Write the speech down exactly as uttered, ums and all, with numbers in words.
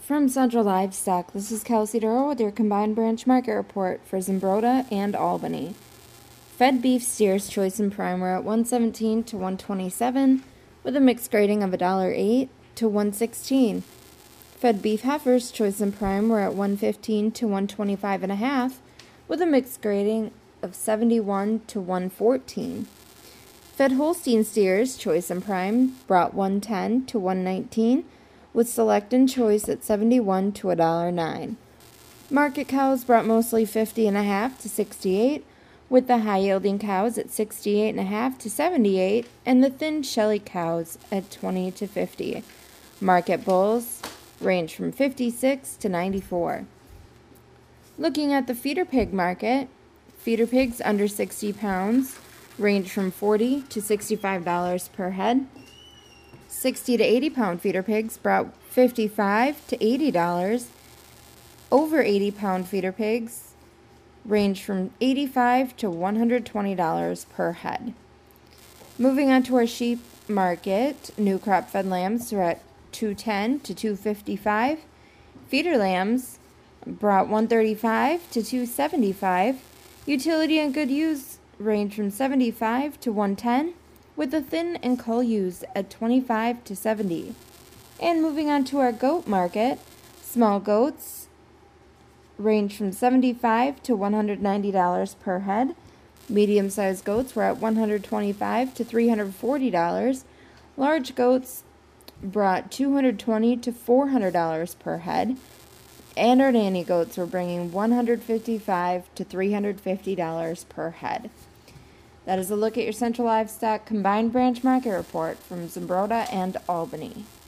From Central Livestock, this is Kelsey Durrell with your combined branch market report for Zumbrota and Albany. Fed beef steers choice and prime were at one seventeen to one twenty-seven with a mixed grading of one dollar eight to one sixteen. Fed beef heifers choice and prime were at one fifteen to one twenty-five and a half with a mixed grading of seventy-one to one fourteen. Fed Holstein steers choice and prime brought one ten to one nineteen with select and choice at seventy-one to one dollar nine. Market cows brought mostly fifty and a half to sixty-eight, with the high-yielding cows at sixty-eight and a half to seventy-eight, and the thin shelly cows at twenty to fifty. Market bulls range from fifty-six to ninety-four. Looking at the feeder pig market, feeder pigs under sixty pounds range from forty to sixty-five dollars per head. sixty to eighty pound feeder pigs brought fifty-five to eighty dollars. Over eighty pound feeder pigs range from eighty-five to one hundred twenty dollars per head. Moving on to our sheep market, new crop fed lambs are at two ten to two fifty-five. Feeder lambs brought one thirty-five to two seventy-five. Utility and good use range from seventy-five to one ten, with the thin and cull ewes at twenty-five to seventy. And moving on to our goat market, small goats range from seventy-five to one hundred ninety dollars per head. Medium-sized goats were at one hundred twenty-five to three hundred forty dollars. Large goats brought two hundred twenty to four hundred dollars per head. And our nanny goats were bringing one hundred fifty-five to three hundred fifty dollars per head. That is a look at your Central Livestock Combined Branch Market Report from Zumbrota and Albany.